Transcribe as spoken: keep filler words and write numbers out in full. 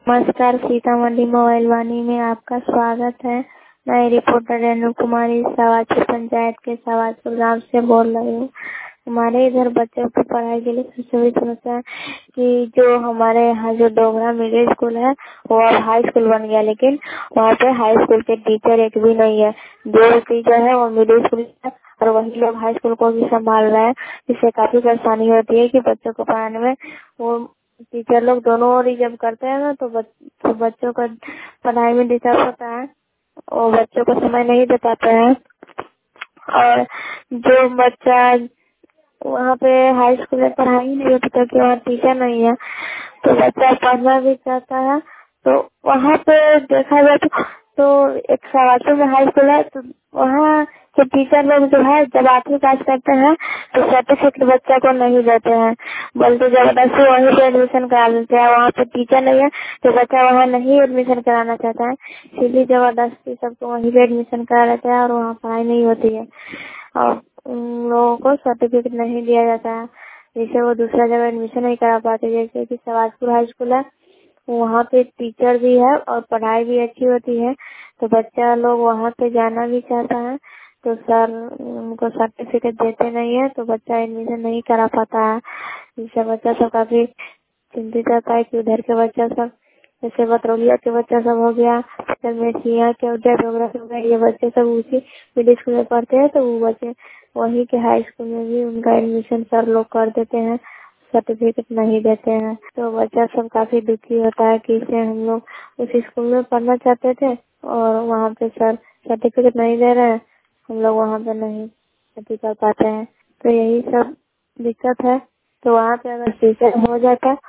नमस्कार, सीतामढ़ी मोबाइल वाणी में आपका स्वागत है। मैं रिपोर्टर रेणु कुमारी सवाचू पंचायत के सवाचू गांव से बोल रही हूँ। हमारे इधर बच्चों की पढ़ाई के लिए सबसे बड़ी समस्या है कि जो हमारे यहाँ जो डोगरा मिडिल स्कूल है वो अब हाई स्कूल बन गया, लेकिन वहाँ पे हाई स्कूल के टीचर एक भी नहीं है। जो टीचर है वो मिडिल स्कूल है और वही लोग हाई स्कूल को भी संभाल रहे हैं, जिससे काफी परेशानी होती है कि बच्चों को पढ़ाने में। वो टीचर लोग दोनों ओर ही जब करते हैं ना तो, बच, तो बच्चों का पढ़ाई में डिस्टर्ब होता है और बच्चों को समय नहीं दे पाते हैं। और जो बच्चा वहाँ पे हाई स्कूल में पढ़ाई ही नहीं होती क्योंकि वहाँ टीचर नहीं है, तो बच्चा पढ़ना भी चाहता है। तो वहाँ पे देखा जाए तो, तो एक सवाचू में हाई स्कूल है, तो वहाँ के टीचर लोग जो है जब आठवीं पास करते हैं तो सर्टिफिकेट बच्चा को नहीं देते हैं, बल्कि जबरदस्ती वहीं पे एडमिशन करा देते हैं। वहाँ पे टीचर नहीं है तो बच्चा वहाँ नहीं एडमिशन कराना चाहता है, इसीलिए जबरदस्ती सबको वहीं पे एडमिशन करा देते हैं और वहाँ पढ़ाई नहीं होती है और उन लोगों को सर्टिफिकेट नहीं दिया जाता है, जिससे वो दूसरा जगह एडमिशन नहीं करा पाते। जैसे कि सवाजपुर हाई स्कूल है, वहाँ पे टीचर भी है और पढ़ाई भी अच्छी होती है, तो बच्चा लोग वहाँ पे जाना भी चाहता है, तो सर उनको सर्टिफिकेट देते नहीं है तो बच्चा एडमिशन नहीं करा पाता है, जिससे बच्चा सब काफी चिंतित रहता है कि उधर के बच्चा सब, जैसे बतरौलिया के बच्चा सब हो गया, मेसिया के उधर डोगरा हो गया, ये बच्चे सब उसी मिडिल स्कूल में पढ़ते हैं, तो वो बच्चे वहीं के हाई स्कूल में भी उनका एडमिशन सर लोग कर देते हैं, सर्टिफिकेट नहीं देते हैं। तो बच्चा सब काफी दुखी होता है कि इसे हम लोग उस स्कूल में पढ़ना चाहते थे और वहाँ पे सर सर्टिफिकेट नहीं दे रहे हैं, हम लोग वहाँ पे नहीं भर्ती कर पाते हैं। तो यही सब दिक्कत है। तो वहाँ पे अगर टीचर हो जाता